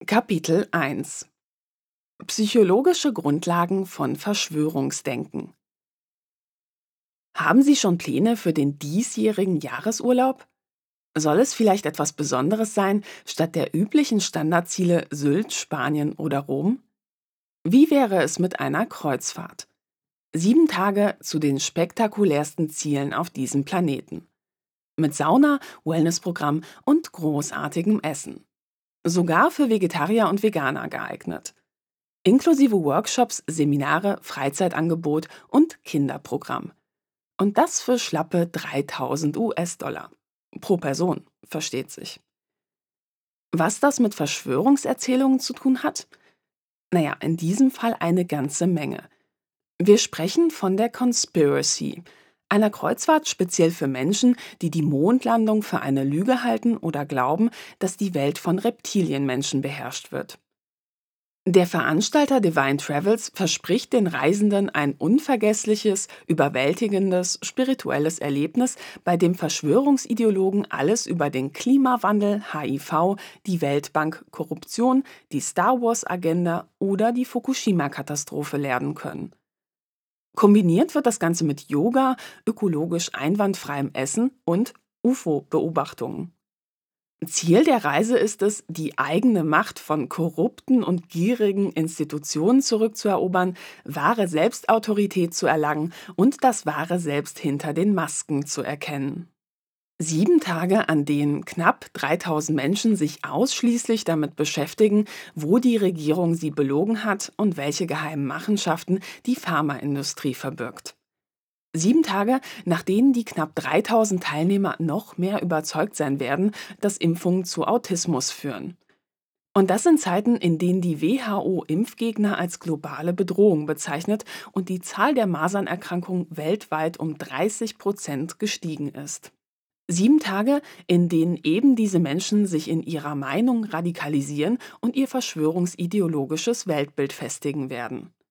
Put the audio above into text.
Kapitel 1: Psychologische Grundlagen von Verschwörungsdenken. Haben Sie schon Pläne für den diesjährigen Jahresurlaub? Soll es vielleicht etwas Besonderes sein, statt der üblichen Standardziele Sylt, Spanien oder Rom? Wie wäre es mit einer Kreuzfahrt? 7 Tage zu den spektakulärsten Zielen auf diesem Planeten. Mit Sauna, Wellnessprogramm und großartigem Essen. Sogar für Vegetarier und Veganer geeignet. Inklusive Workshops, Seminare, Freizeitangebot und Kinderprogramm. Und das für schlappe 3000 US-Dollar. Pro Person, versteht sich. Was das mit Verschwörungserzählungen zu tun hat? Naja, in diesem Fall eine ganze Menge. Wir sprechen von der Conspiracy, einer Kreuzfahrt speziell für Menschen, die die Mondlandung für eine Lüge halten oder glauben, dass die Welt von Reptilienmenschen beherrscht wird. Der Veranstalter Divine Travels verspricht den Reisenden ein unvergessliches, überwältigendes, spirituelles Erlebnis, bei dem Verschwörungsideologen alles über den Klimawandel, HIV, die Weltbank, Korruption, die Star-Wars-Agenda oder die Fukushima-Katastrophe lernen können. Kombiniert wird das Ganze mit Yoga, ökologisch einwandfreiem Essen und UFO-Beobachtungen. Ziel der Reise ist es, die eigene Macht von korrupten und gierigen Institutionen zurückzuerobern, wahre Selbstautorität zu erlangen und das wahre Selbst hinter den Masken zu erkennen. 7 Tage, an denen knapp 3000 Menschen sich ausschließlich damit beschäftigen, wo die Regierung sie belogen hat und welche geheimen Machenschaften die Pharmaindustrie verbirgt. 7 Tage, nach denen die knapp 3000 Teilnehmer noch mehr überzeugt sein werden, dass Impfungen zu Autismus führen. Und das in Zeiten, in denen die WHO Impfgegner als globale Bedrohung bezeichnet und die Zahl der Masernerkrankungen weltweit um 30% gestiegen ist. 7 Tage, in denen eben diese Menschen sich in ihrer Meinung radikalisieren und ihr verschwörungsideologisches Weltbild festigen werden.